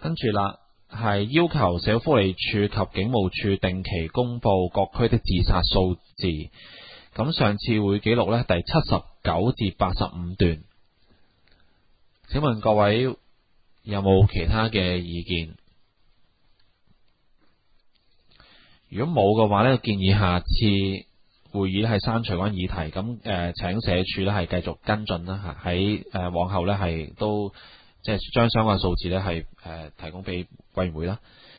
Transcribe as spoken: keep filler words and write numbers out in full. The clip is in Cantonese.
跟住啦，係要求社會福利署及警務處定期公布各區的自殺數字。咁上次會記錄呢第七十九至八十五段。請問各位有冇其他嘅意見？如果冇嘅話呢，建議下次會議係刪除嗰個議題。咁誒、呃，請社署呢係繼續跟進啦嚇，喺誒、呃、往後呢係都即係將相關數字呢係誒、呃、提供俾委員會啦。